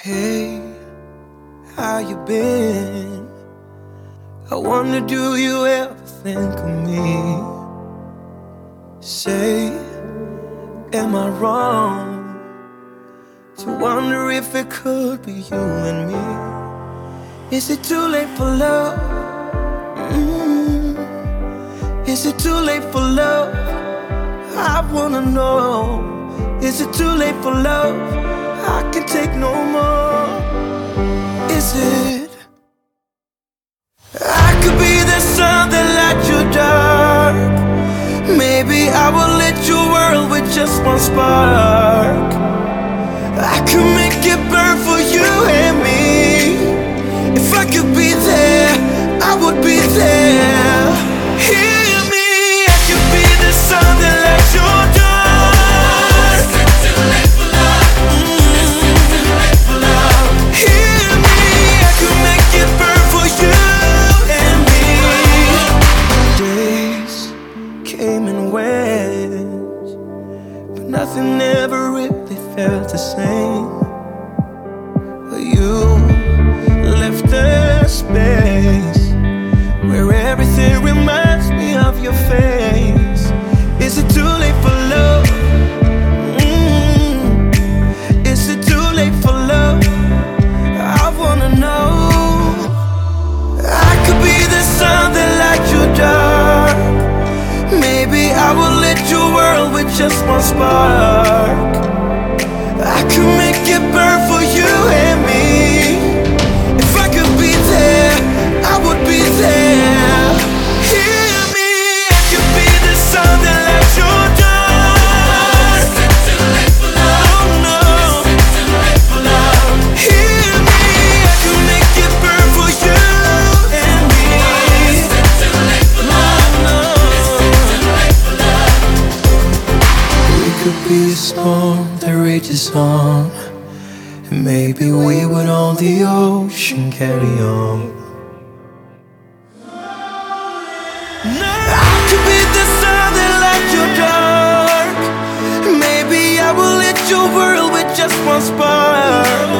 Hey, how you been? I wonder, do you ever think of me? Say, am I wrong to wonder if it could be you and me? Is it too late for love? Is it too late for love? I wanna know. Is it too late for love? I can take no more. Is it? I could be the sun that lights your dark. Maybe I will lit your world with just one spark. I could make it burn for you and me. If I could be there, I would be there. Hear me, I could be the sun that lights your dark. Nothing ever really felt the same. You left a space where everything reminds me of your face. Is it too late for love? Is it too late for love? I wanna know. I could be the sun that lights your dark. Maybe I will lit your world with just one spark. I could make it burn for you and me. If I could be there, I would be there. Hear me, I could be the sun that lights your dark. Oh no, hear me, I could make it burn for you and me. Could be a storm that rages on, and maybe we would on the ocean carry on. I could be the sun that lights your dark. Maybe I will lit your world with just one spark.